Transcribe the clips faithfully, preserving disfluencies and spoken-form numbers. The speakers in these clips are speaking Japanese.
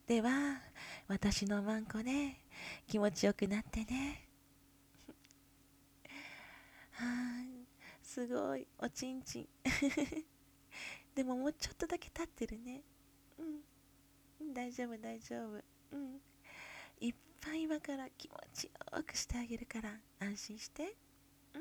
では、私のマンコで気持ちよくなってね。はーすごい、おちんちん。でももうちょっとだけ経ってるね。うん、大丈夫大丈夫。うん、いっぱい今から気持ちよくしてあげるから安心して。うん。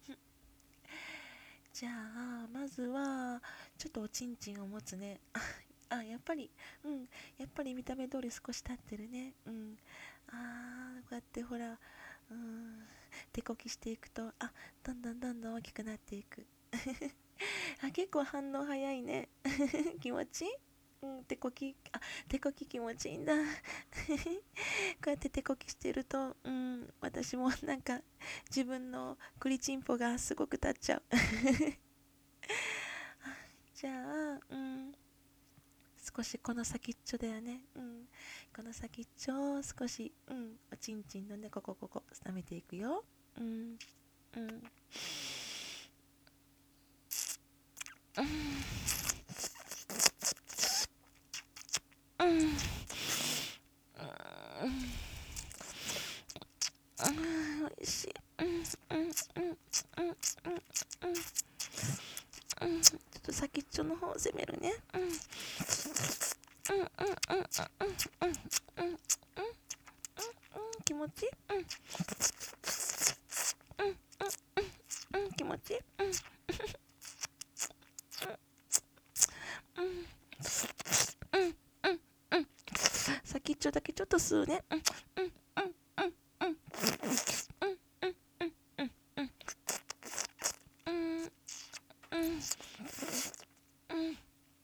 じゃあ、まずは、ちょっとおちんちんを持つね。あ、やっぱり、うん、やっぱり見た目通り少し経ってるね。うん。あー、こうやってほら、うん、手こきしていくと、あ、どんどんどんどん大きくなっていく。あ、結構反応早いね。気持ちいい。うん、手こき、あ、手こき気持ちいいんだ。こうやって手こきしてると、うん、私もなんか自分のクリチンポがすごく立っちゃう。じゃあ、うん、少しこの先っちょだよね。うん、この先っちょを少し、うん、おちんちんのね、ここここ、舐めていくよ。うん、うん、うん、うん、うん、うん、おいしい。うん、うん、うん、うん、うん、うん、うん、ちょっと先っちょの方を攻めるね。うん、うん、うん、うん、うん、うん、うん、うん、うん、気持ちいい。うん、うん、うん、うん、気持ちいい。うん、うん、うん、うん、うん、先っちょだけちょっと吸うね。うん、うん、うん、うん、うん、うん、うん、うん、うん、うん、うん、うん。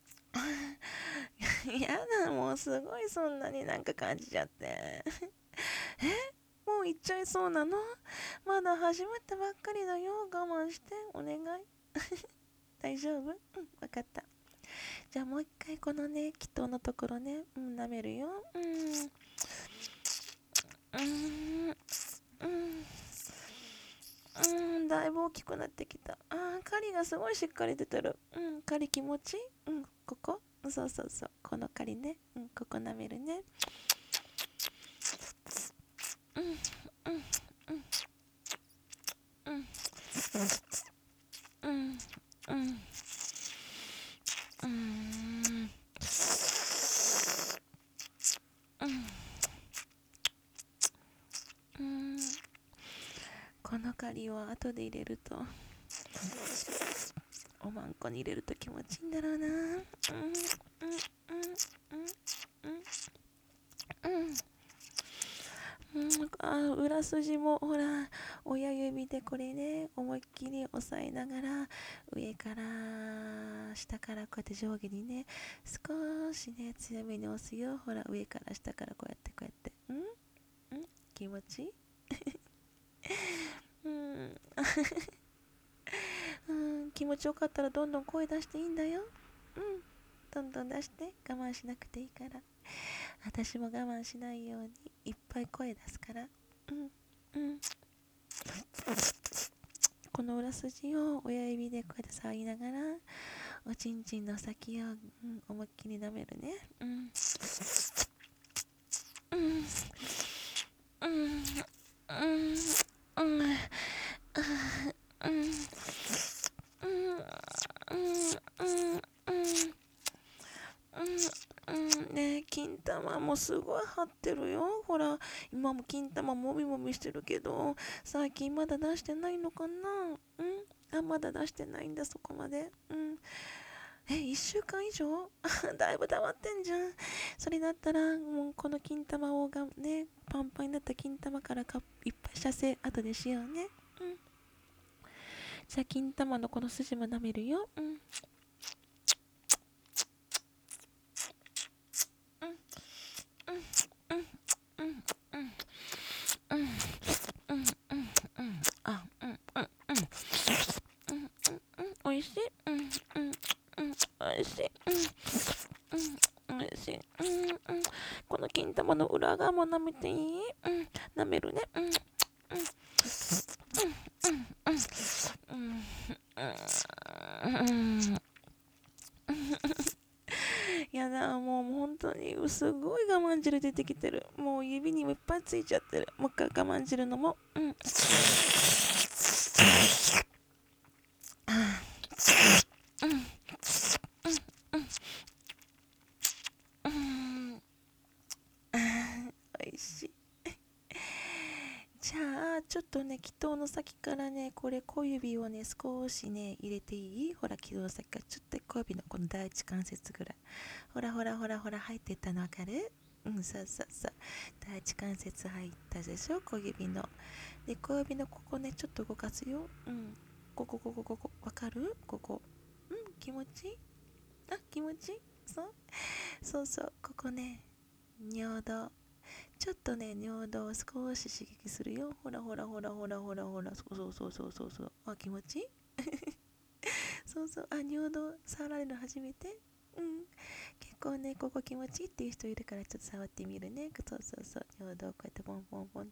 やだ、もうすごいそんなになんか感じちゃって。もう行っちゃいそうなの？まだ始まったばっかりだよ。我慢して、お願い。大丈夫？うん、わかった。じゃあもう一回このね、気筒のところね、うん、舐めるよ。うん、うん、うん、うん、だいぶ大きくなってきた。あー、狩りがすごいしっかり出てる。うん、狩り気持ちいい。うん、ここ、そうそうそう。この狩りね。うん、ここ舐めるね。うん、うん、うん、うん、うん、うん、うん、うん、うん。この狩りを後で入れると、おまんこに入れると気持ちいいんだろうな。うん、うん、うん、うん、うん、うん、あ、裏筋もほら、親指でこれね、思いっきり押さえながら、上から下からこうやって上下にね、少しね、強めに押すよ。ほら、上から下からこうやってこうやって。うん、うん、気持ちいい。うん、うん、気持ちよかったらどんどん声出していいんだよ。うん、どんどん出して、我慢しなくていいから。私も我慢しないようにいっぱい声出すから。うん、うん。この裏筋を親指でこうやって触りながら、おちんちんの先を、うん、思いっきり舐めるね。うん、うん、うん、うん、うん、うん、うん、うん、うん、うん、うん、ねえ、金玉もすごい張ってるよ。ほら、今も金玉もみもみしてるけど、最近まだ出してないのかな？うん、あ、まだ出してないんだ、そこまで。うん。え、いっしゅうかん以上だいぶ溜まってんじゃん。それだったら、もうこの金玉をがね、パンパンになった金玉からかいっぱい射精、後でしようね。うん。じゃあ、金玉のこの筋も舐めるよ。うん。うん。うん。うん。うん。うん。うん。うん。うん。うん。あ、うん。うん。うん。うん。うん。おいしい。うん。うん。うん。おいしい。うん。うん。おいしい。うん。うん。この金玉の裏側も舐めていい？うん。舐めるね。うん。うん。うん。うん。うん。うん。やだ、もう本当にすごい我出てきてる。もう指にもいっぱいついちゃってる。もう一回我慢汁のも。うん。おいしい。じゃあちょっとね、気筒の先からね、これ小指をね少しね入れていい？ほら、気筒の先からちょっと小指のこの第一関節ぐらい、ほらほらほらほら入ってったのわかる？うん、そうそうそう、第一関節入ったでしょ、小指の。で小指のここねちょっと動かすよ。うん、ここここここわかる？ここ、うん、気持ちいい？あ、気持ちいい？そうそうそう、ここね、尿道、ちょっとね、尿道を少し刺激するよ。ほらほらほらほらほらほら、そうそうそうそうそうそう。あ、気持ちいい？そうそう、あ、尿道触られるの初めて？うん。結構ね、ここ気持ちいいっていう人いるから、ちょっと触ってみるね。そうそうそう、尿道こうやってポンポンポンって。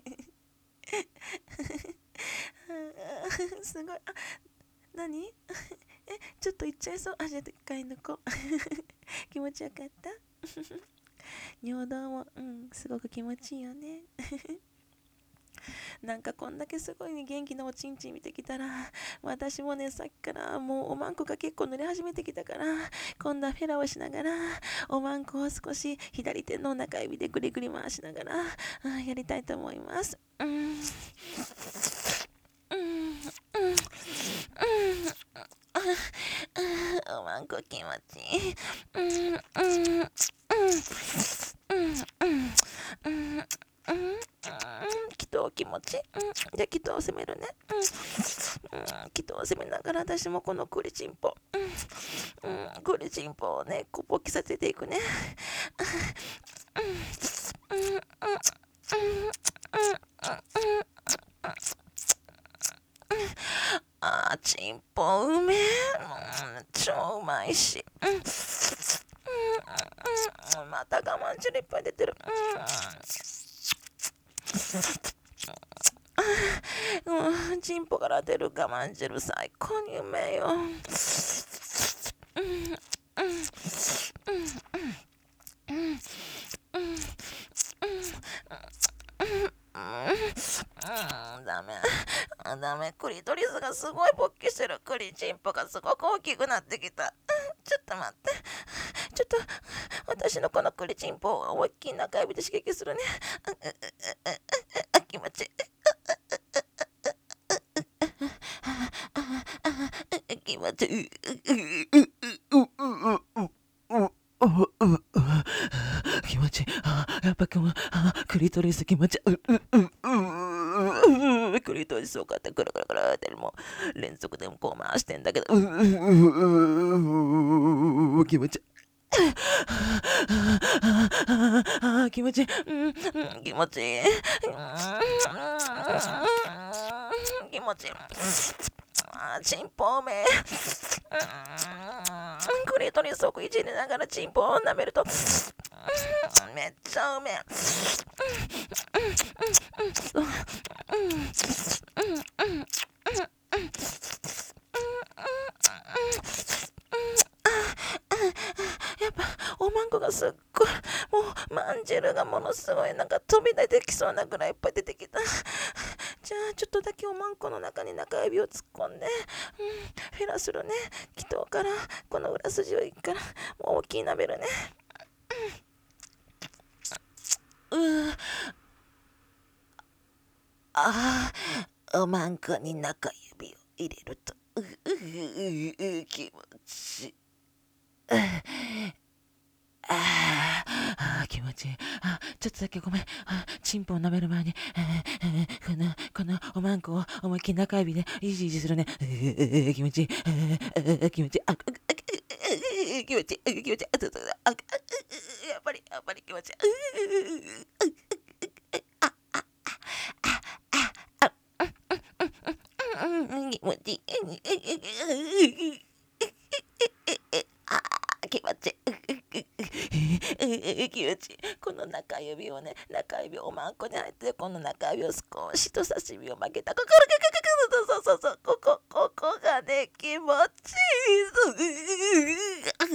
すごい。あ、何？え、ちょっといっちゃいそう。あ、じゃあ一回抜こう。気持ちよかった？尿道も、うん、すごく気持ちいいよね。なんかこんだけすごい、ね、元気なおちんちん見てきたら、私もね、さっきからもうおまんこが結構濡れ始めてきたから、今度はフェラをしながら、おまんこを少し左手の中指でぐりぐり回しながら、うん、やりたいと思います。うん、うん、うん、うん、うん、おまんこ気持ちいい。うん、うん、うん、うん、うん、うん、うん、気筒気持ち、うん、じゃあ気筒を攻めるね。うん、うん、気筒を攻めながら私もこのクリチンポ、うん、うん、クリチンポをね、こぼきさせていくね。うん、うん、うん、うん、うん、うん、あー、チンポうめえ、うん、超うまいし、うん、うん、うん、また我慢汁いっぱい出てる。うん、うん、チンポから出る我慢汁最高にうめえよ。うん、うん、うん、うん、うん、うん、うん、うん、ダメ。ダメ。クリトリスがすごい勃起してる。クリチンポがすごく大きくなってきた。ちょっと待って。ちょっと、私のこのクリチンポを思いっきり中指で刺激するね。あ、気持ちいい。気持ちいい。気持ちいい。やっぱ今日はクリトリス気持ちいい。クリトリスをこうやってクルクルクルってもう連続でもこう回してんだけど、気持ちいい。気持ちいい。気持ちいい。気持ちいい。チンポうめえ。クリトリスをいじりながらチンポを舐めるとめっちゃうめえ。やっぱおまんこがすっごい、もうまんじるがものすごいなんか飛び出てきそうなぐらいいっぱい出てきた。じゃあちょっとだけおまんこの中に中指を突っ込んで、うん、フェラするね。気筒からこの裏筋をいくから、もう大きいなめるね。うん、うああ、おまんこに中指を入れると、うううう気持ちいい。ああ、気持ちいい。あ、ちょっとだけごめん。あ、チンポを舐める前に、この、このおまんこを思いっきり中指でいじいじするね。気持ちいい。気持ちいい。あ、気持ちいい。気持ちいい。やっぱり、やっぱり気持ちいい。気持ちいい。気持ちいい。気持ちいい。この中指をね、中指をおまんこに入って、この中指を少し人差し指を曲げた。ここ、そうそうそうそう、ここ、ここがね、気持ちいい。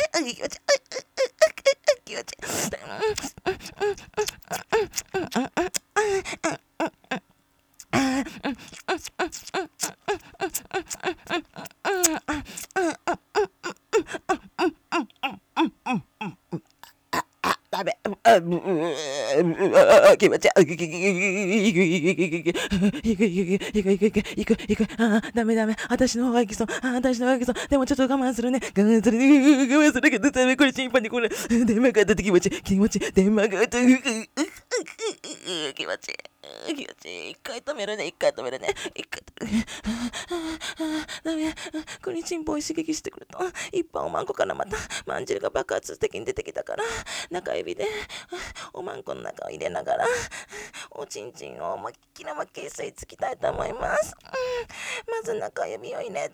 気持ちいい。気持ちいい。ダメ。気持ち悪い。いくいくいくいくいくいくいくいく。ああ、ダメダメ。私の方がいきそう。ああ、私の方がいきそう。でもちょっと我慢するね。我慢するね。我慢するけどダメ。これ審判にこれ。電話が当たって気持ちいい。気持ちいい。電話が当たって気持ちいい。気持ちいい。一回止めるね。一回止めるね。一回止める。ダメ。これチンポを刺激してくると、一般おまんこからまたまんじるが爆発的に出てきたから、中指でおまんこの中を入れながら、おちんちんを思いっきり思いっきり吸い付きたいと思います。まず中指を入れて、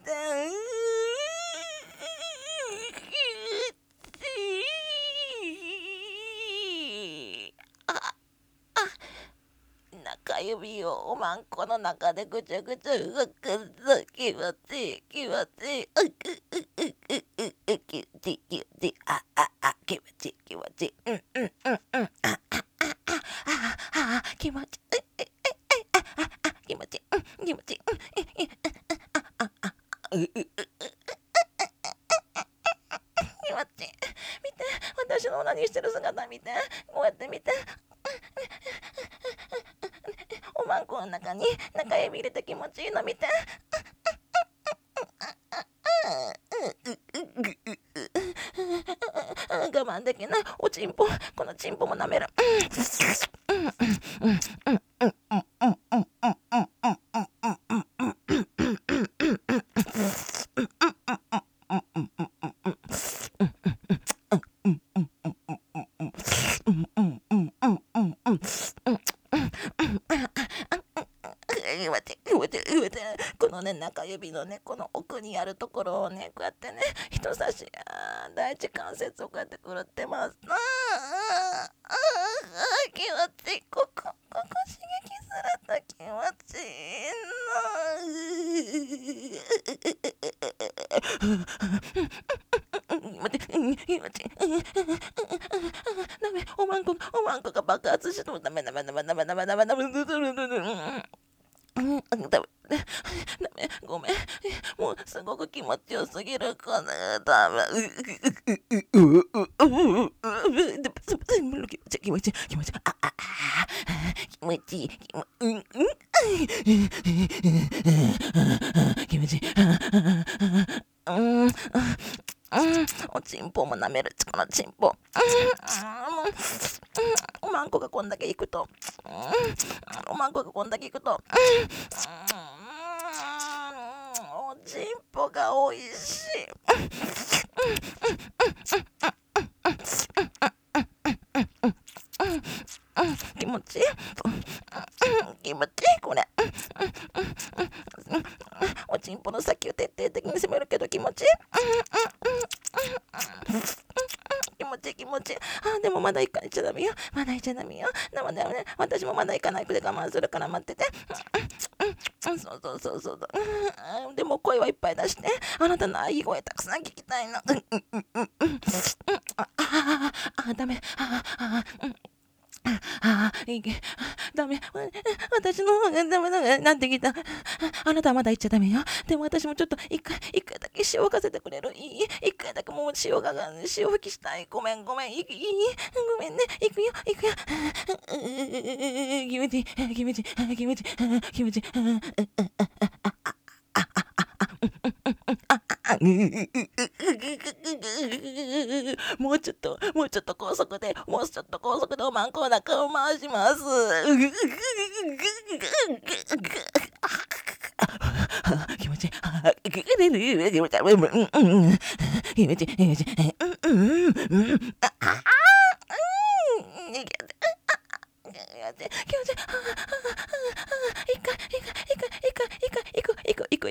中指をおまんこの中でぐちゃぐちゃ動かす。気持ちいい気持ちいい。気持ちいい気持ちいい。あああ気持ちいい気持ちいい。うんうんうんうん。あああああ気持ちいい。あああ気持ちいい。気持ちいい。あああ気持ちいい。見て、私の何してる姿見て。こうやって見て。おまんこの中に中指入れて気持ちいいの見て。我慢できない。おちんぽ、このちんぽも舐める。このね中指のねこの奥にあるところをねこうやってね人差しあ第一関節をこうやってくるってます。あああ気持ちいい。ここここ刺激すると気持ちいいな。待って気持ちいい。ダメおまんこおまんこが爆発してもダメダメダメダメダメダメダメうん、ダメ、ダメ、ごめん。もうすごく気持ちよすぎるかな。ダメ。気持ちいい、気持ちいい、気持ちいい、あ、あ、気持ちいい、気持ちいい、気持ちいい、うん。うん、おちんぽも舐める。このちんぽ。うん、おまんこがこんだけいくと、うん、おまんこがこんだけいくと、うん、おちんぽがおいしい。気持ちいい。気持ちいいこれ。おちんぽの先を徹底的に攻めるけど気持ちいい。気持ちいい気持ちいい。あでもまだ行かないちゃダメよ。まだ行っちゃダメよ。でもね、私もまだ行かないくて我慢するから待ってて。そうそうそうそう。でも声はいっぱい出して。あなたの愛声たくさん聞きたいの。あああダメ。ああうん。ああ、いけ、ダメ。私の方がダメだ。なってきた。あなたはまだ言っちゃダメよ。でも私もちょっと一回、一回だけ塩かせてくれる。いい一回だけもう塩が、塩吹きしたい。ごめん、ごめん。いいごめんね。行くよ、行くよ。気持ちいい、気持ちいい、気持ちいい、気持ちいい。もうちょっともうちょっと高速でもうちょっと高速でおまんこの中を回します。気持ちいい。気持ちいい。気持ちいい。気持ちいい。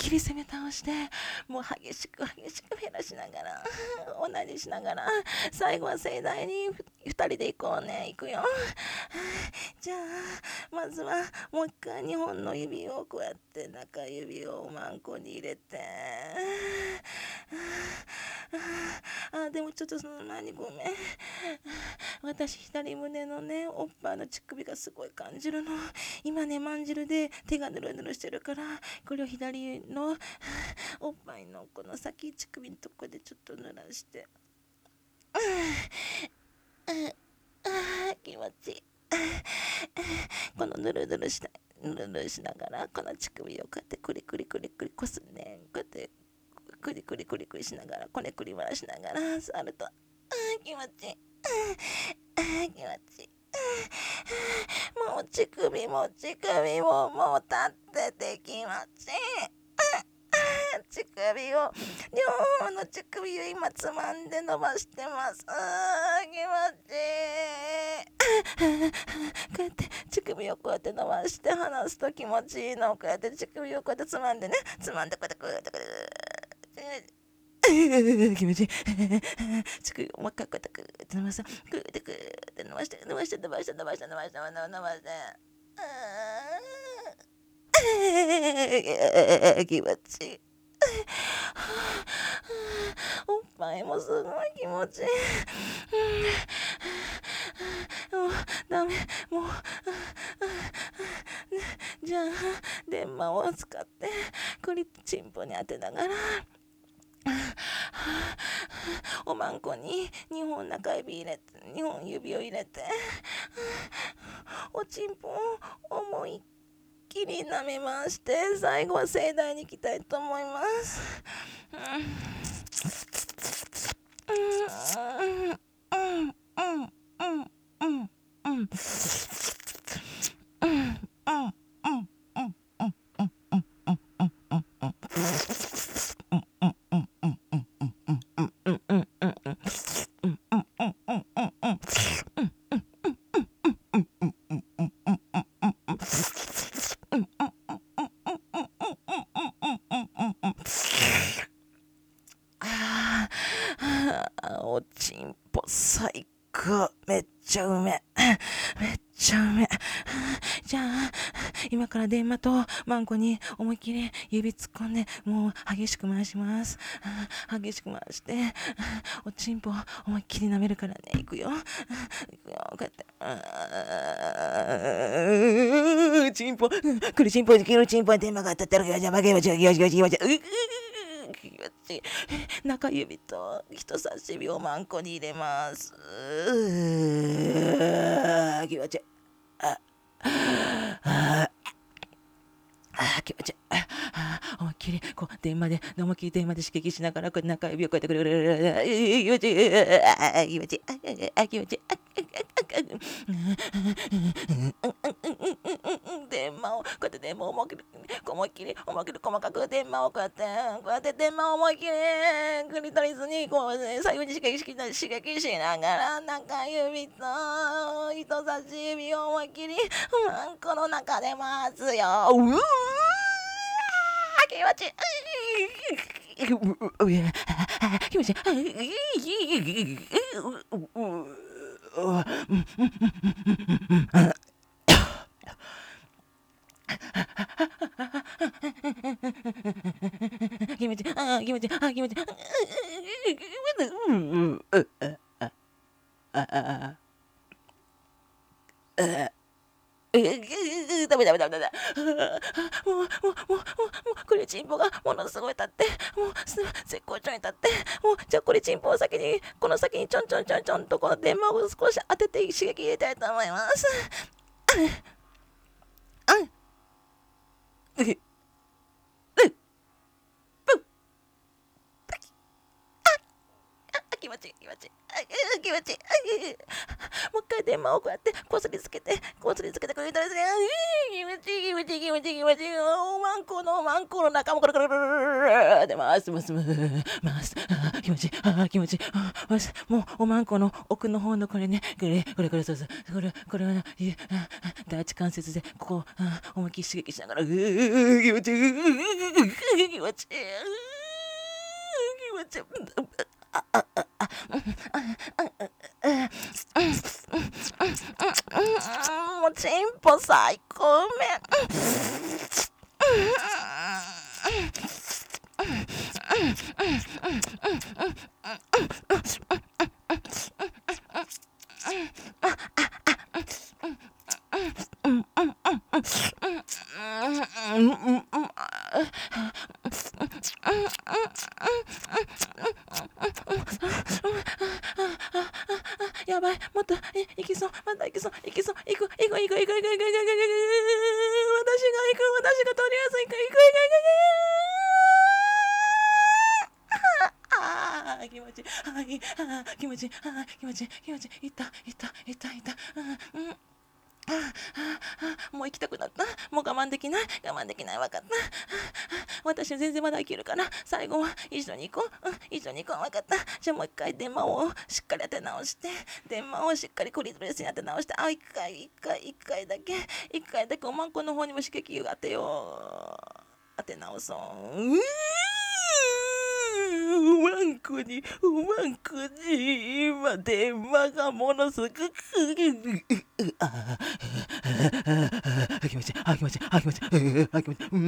きり攻め倒して、もう激しく激しく減らしながら、同じしながら、最後は盛大にふたりで行こうね。行くよ。じゃあまずはもう一回にほんの指をこうやって中指をおまんこに入れて、あでもちょっとその前にごめん、私左胸のねおっぱいの乳首がすごい感じるの。今ねまんじるで手がぬるぬるしてるから、これを左のおっぱいのこの先乳首のとこでちょっと濡らして、ああ気持ちいい。このぬるぬるしなぬるぬるしながらこの乳首をこうやってクリクリクリクリこすねん。こうやってクリクリクリクリしながらこねくり回しながら触ると、あー気持ちいい。あー気持ちいい。もう乳首も乳首ももう立ってて気持ちいい。乳首を両方の乳首を今つまんで伸ばしてます。あー気持ちいい。こうやって乳首をこうやって伸ばして離すと気持ちいいの。こうやって乳首をこうやってつまんでね、つまんでこうやってこうやってこうやって気持ちいい。乳首をもう一回こうやってこうやって伸ばす。こうやってこうやって伸ばして伸ばして伸ばして伸ばして伸ばして伸ばして伸ばして。気持ちいい。おっぱいもすごい気持ちいい。もうダメもうじゃあ電話を使ってクリチンポに当てながらおまんこににほん中指入れてにほん指を入れておちんぽを思いっきり舐め回して最後は盛大にいきたいと思います。おちんぽ最高。めっちゃうめめっちゃうめ。じゃあ今から電話とマンコに思いっきり指突っ込んでもう激しく回します。激しく回しておちんぽ思いっきり舐めるからね。いくよいくよ。こうやってあチンポくるチンポくるチンポに電話が当たってるからじゃあ負けましょう。よしよしよしよし。気持ちいい。中指と人差し指をマンコに入れます。気持ちいい。あああ気持ちいい。思いっきりこう電話で思いっきり電話で刺激しながらこう中指をこうやってくる気持ちいい。気持ちいい。あ気持ちいい。電話をこうやって電話を思いっきり思いっきり思いっきり細かく電話をこうやってこうやって電話を思いっきりクリトリスにこう最後に刺激し刺激しながら中指と人差し指を思いっきりマンコの中で回すよ。うわ気持ちいい。気持ちいい。気持ちいい。あ気持ちいい。あ気持ちいい。ダメダメダメダメ。もうもうもうもうこれチンポがものすごい立ってもう絶好調に立ってもうじゃあこれチンポを先にこの先にちょんちょんちょんちょんとこの電話を少し当てて刺激入れたいと思います。気持ちいい気持ちいい。 気持ちいい。もう一回電話をこうやってこすりつけてこすりつけてくれたらですね、気持ちいい気持ちいい気持ちいい気持ちいい。おまんこのおまんこの中もコロコロコロコロでますますます気持ちいい気持ちいい。もうおまんこの奥の方のこれね、これこれこれそうそうこれこれは第一関節でここ思いっきり刺激しながら気持ちいい気持ちいい気持ちいい。もうチンポ最高め。やばい、もっといきそう、またいきそう、いきそう、いく、いく、いく、いく、いく、いく、いく、いく、いく、私が行く、私がとりあえず行く、行く、行く、ああ、気持ちいい、はい、ああ、気持ちいい、ああ、気持ちいい、気持ちいい、いった、いった、いった、いった、うん、うん。ああ、もう行きたくなった。もう我慢できない。我慢できない。分かった。私全然まだ生きるから、最後は一緒に行こう。うん、一緒に行こう。分かった。じゃあもう一回電話をしっかり当て直して、電話をしっかりクリトリスに当て直して、あ、一回、一回、一回だけ、一回だけおまんこの方にも刺激を当てよう。当て直そう。うーおまんこに、おまんこに、今電話がものすごく、ああ、気持ちいい、あ、気持ちいい、あ、気持ちいい、あ、気持ちいい、うん、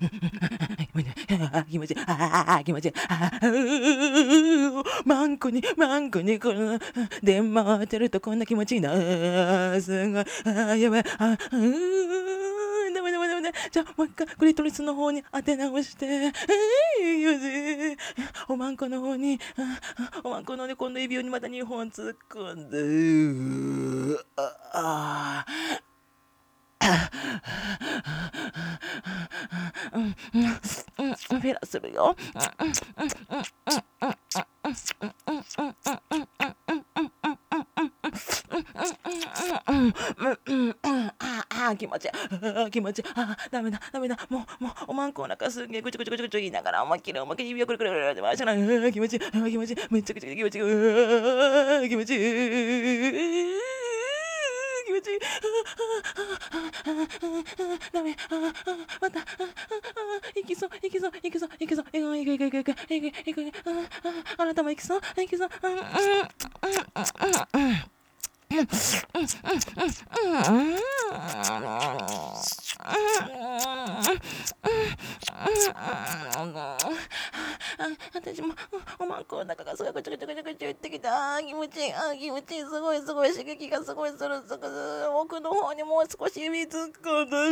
あ、気持ちいい、あ、気持ちいい、あ、マンコに、マンコに、この、電話を当てるとこんな気持ちいいな、すごい、あ、やばい、あ、うん、ダメダメダメダメ、じゃあもう一回クリトリスの方に当て直して、えー、よし、おまんこの方に、おまんこのね、今度指輪にまたにほん突っ込んで、ああうんうんうんフェラするよ。あ気持ちいい気持ちいいあダメだダメだもうもうおまんこお腹すげえぐちゅぐちゅぐちゅぐちゅ言いながら思いっきり思いっきり指をくるくるくるって回したら気持ちいい気持ちいいめっちゃくちゃ気持ちいい気持ちいい気持ちいいダメまた行きそう行きそう行きそう行きそう行く行く行く行く行く行く行くあなたも行きそう行きそう私もおまんこの中がすごいぐちゃぐちゃぐちゃぐちゃ言ってきた気持ちいいあ気持ちいいすごいすごい刺激がすごいするすごい奥の方にもう少し指突っ込んだ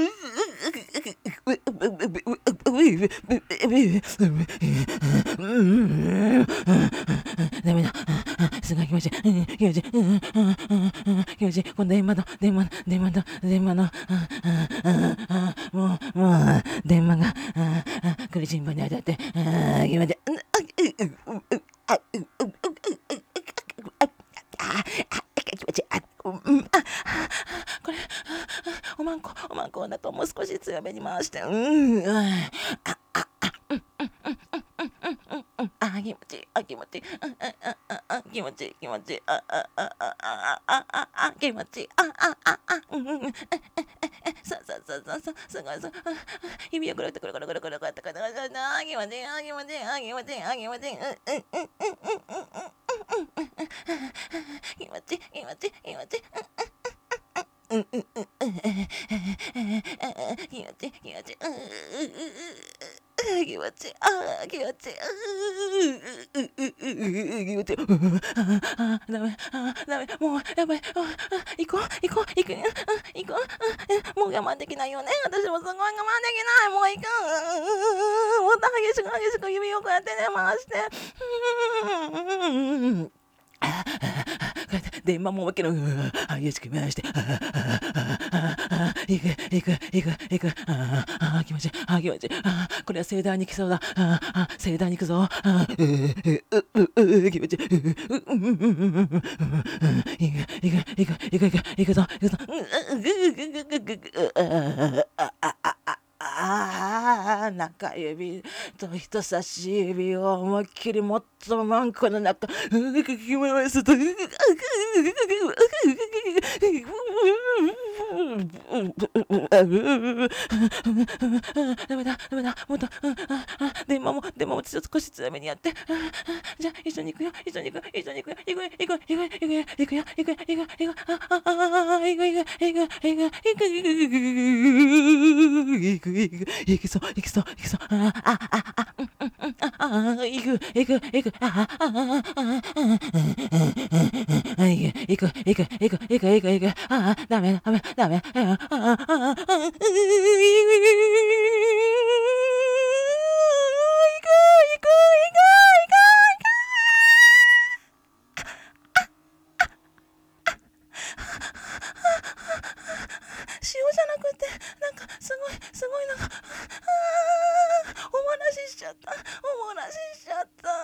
ダメだすごい気持ちいい気持ちいい気持ちいいこの電話の電話の電話の電話のもうもう電話が苦しんぼに当たって気持ちいいこれおまんこおまんこだともう少し強めに回してうんあああうんうんうんうんうんあ気持ちいいあ気持ちいいあああ気持ちいい気持ちいいああああああああ気持ちいいああああうんうんうんそうそうそうそうそうすごいそう指をくるってくるくるくるくるくるってくるくるくるあ気持ちいいあ気持ちいいあ気持ちいいあ気持ちいいうんうんうんうんうんうんうん気持ちいい気持ちいい気持ちいいうんうんうんうん気持ちいい気持ちいい気持ちいい気持ちいいあ気持ちいい気持ちいいあダメあダメもうやばい行こう行こう行く行こうもう我慢できないよね私もすごい我慢できないもう行くもっと激しく激しく指をこうやってね回してで、今もうわけの、激しく回して、いく、いく、いく、いく、ああ、気持ちいい、あ気持ちいい、あこれは盛大に来そうだ、ああ、盛大に行くぞ、あうううう気持ちいい、うううううういく、いく、いく、いく、いく、いくぞ、いくぞ、ああああああ、中指と人差し指を思いっきりもっとマンコの中、うぐき回すと、ダメだ、ダメだ、もっと、でも、でも、ちょっと少し強めにやって、じゃあ、一緒に行くよ、一緒に行くよ、一緒に行くよ、行くよ、行くよ、行くよ、行くよ、行くよ、行くよ、行くよ、行くよ、ああああ、行く、行く、行く、行く、行く、行く、行く、行くぞ、行くぞ、行くぞ、あああああああ、行く、行く、行く、ああああああ、行く、行く、行く、行く、行く、行く、行く、ああ、ダメ、ダメ、ダメ、ああああああ、行く、行く、行く、行く、行く、 塩じゃなくて、なんかすごいすごいなんか、あーおもらししちゃった、おもらししちゃった。